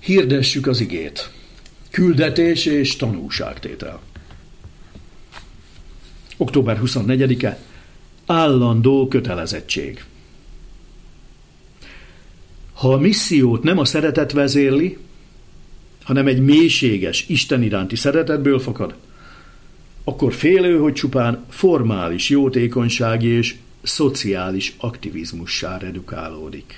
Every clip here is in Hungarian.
Hirdessük az igét. Küldetés és tanúságtétel. Október 24-e. Állandó kötelezettség. Ha a missziót nem a szeretet vezérli, hanem egy mélységes, Isten iránti szeretetből fakad, akkor félő, hogy csupán formális jótékonysági és szociális aktivizmussá redukálódik.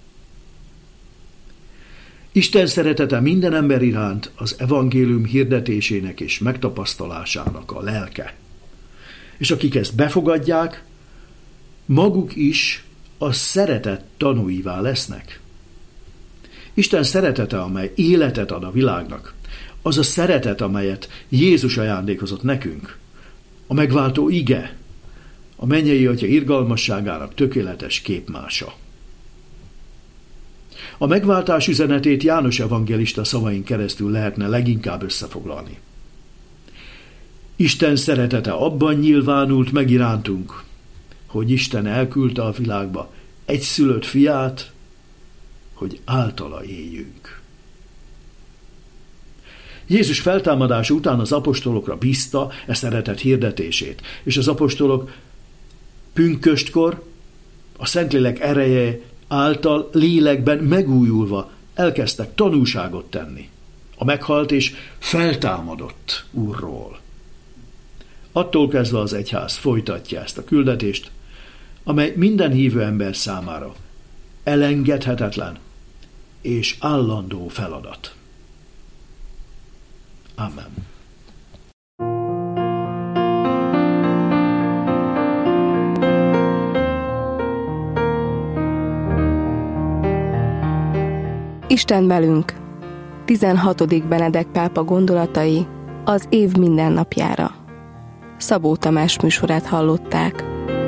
Isten szeretete minden ember iránt az evangélium hirdetésének és megtapasztalásának a lelke. És akik ezt befogadják, maguk is a szeretet tanúivá lesznek. Isten szeretete, amely életet ad a világnak, az a szeretet, amelyet Jézus ajándékozott nekünk, a megváltó ige, a mennyei Atya irgalmasságának tökéletes képmása. A megváltás üzenetét János evangélista szavain keresztül lehetne leginkább összefoglalni. Isten szeretete abban nyilvánult meg irántunk, hogy Isten elküldte a világba egyszülött fiát, hogy általa éljünk. Jézus feltámadása után az apostolokra bízta e szeretet hirdetését, és az apostolok pünköstkor a Szentlélek ereje által lélekben megújulva elkezdtek tanúságot tenni a meghalt és feltámadott Úrról. Attól kezdve az egyház folytatja ezt a küldetést, amely minden hívő ember számára elengedhetetlen és állandó feladat. Amen. Isten velünk. 16. Benedek pápa gondolatai az év mindennapjára. Szabó Tamás műsorát hallották.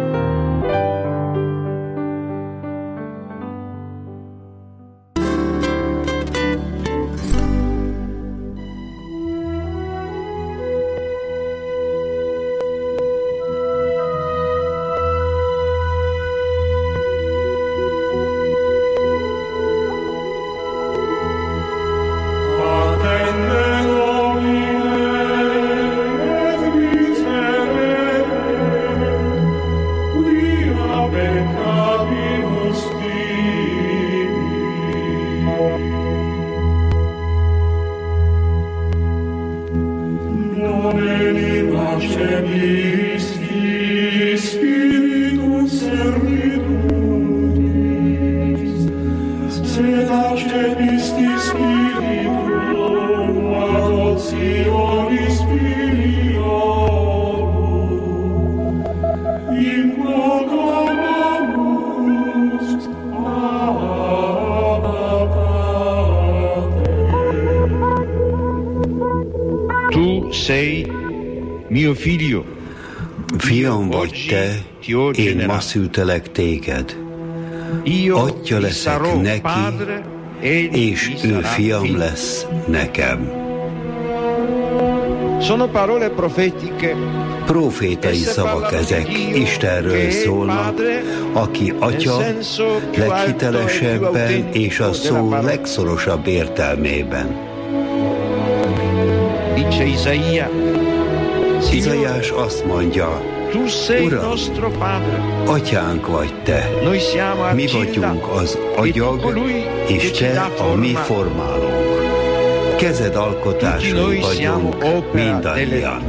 Fiam vagy te, én ma szültelek téged. Atya leszek neki, és ő fiam lesz nekem. Profétai szavak ezek, Istenről szólnak, aki Atya leghitelesebben és a szó legszorosabb értelmében. Izaiás azt mondja, Uram, Atyánk vagy te, mi vagyunk az agyag, és te a mi formálónk. Kezed alkotásai vagyunk mindannyian.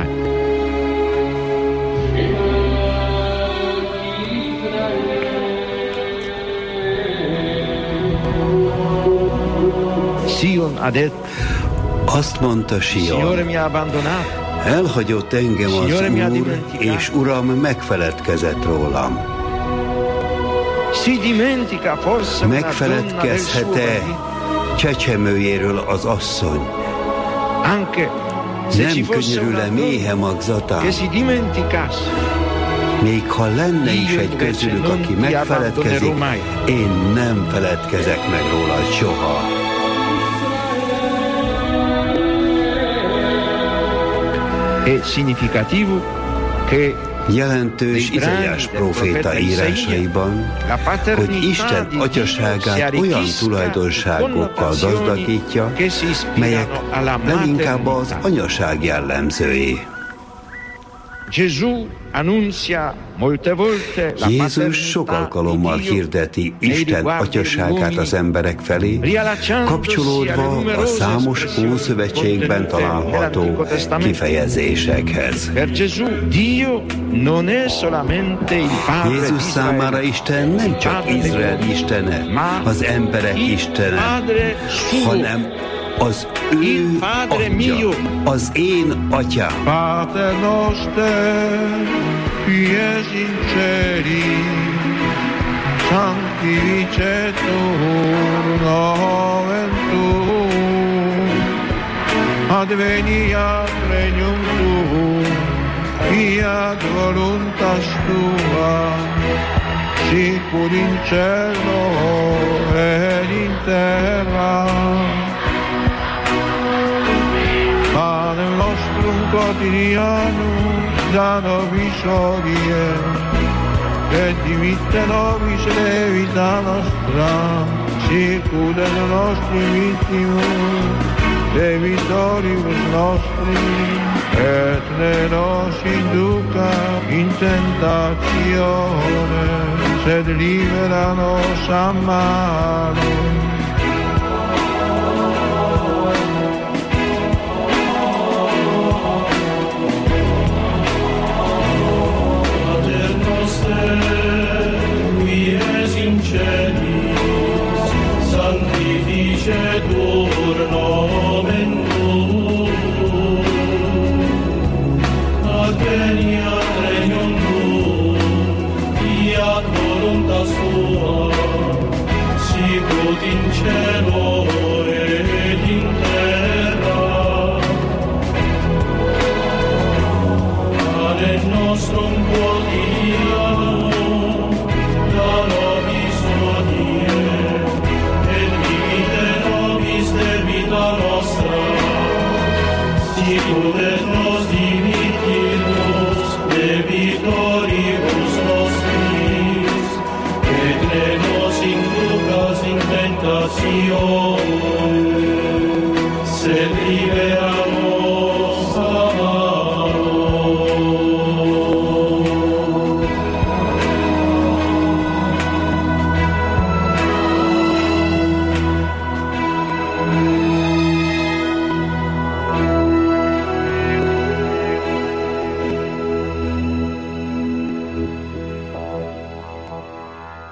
Azt mondta Sion, elhagyott engem az Úr, és Uram megfeledkezett rólam. Megfeledkezhet-e csecsemőjéről az asszony? Nem könyörül-e méhe magzatán? Még ha lenne is egy közülük, aki megfeledkezik, én nem feledkezek meg róla soha. Jelentős Izaiás próféta írásaiban, hogy Isten atyaságát olyan tulajdonságokkal gazdagítja, melyek leginkább az anyaság jellemzői. Jézus sok alkalommal hirdeti Isten atyaságát az emberek felé, kapcsolódva a számos Ószövetségben található kifejezésekhez. Jézus számára Isten nem csak Izrael istene, az emberek istene, hanem az ő atya, az én atyám. Pater noster, qui es in celis, sanctificetur nomen tuum, adveniat regnum tuum, fiat voluntas tua, sicur in cielo et in terra. Panem nostrum quotidianum da nobis hodie, et dimitte nobis levita nostra, sicut et nostrum vittimus, debitoribus nostris, et ne nos induca in tentatione, sed libera nos a malo. Sanctificetur nomen tuum, adveniat regnum tuum, fiat voluntas tua, sicut in cielo et in terra. Panem nostrum quotidianum da nobis hodie, et dimitte nobis debita nostra, sicut et nos dimittimus debitoribus nostris, et ne nos inducas in tentatione,